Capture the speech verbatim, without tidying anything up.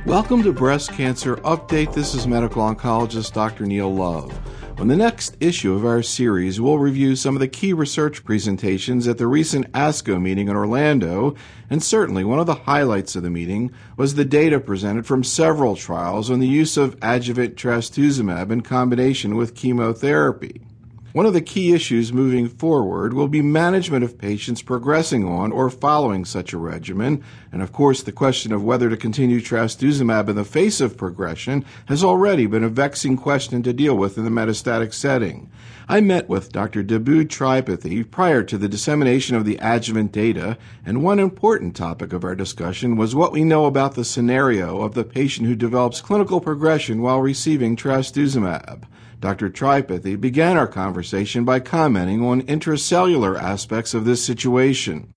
Welcome to Breast Cancer Update. This is medical oncologist Doctor Neil Love. On the next issue of our series, we'll review some of the key research presentations at the recent ASCO meeting in Orlando, and certainly one of the highlights of the meeting was the data presented from several trials on the use of adjuvant trastuzumab in combination with chemotherapy. One of the key issues moving forward will be management of patients progressing on or following such a regimen, and of course the question of whether to continue trastuzumab in the face of progression has already been a vexing question to deal with in the metastatic setting. I met with Doctor Dabood Tripathi prior to the dissemination of the adjuvant data, and one important topic of our discussion was what we know about the scenario of the patient who develops clinical progression while receiving trastuzumab. Doctor Tripathi began our conversation by commenting on intracellular aspects of this situation.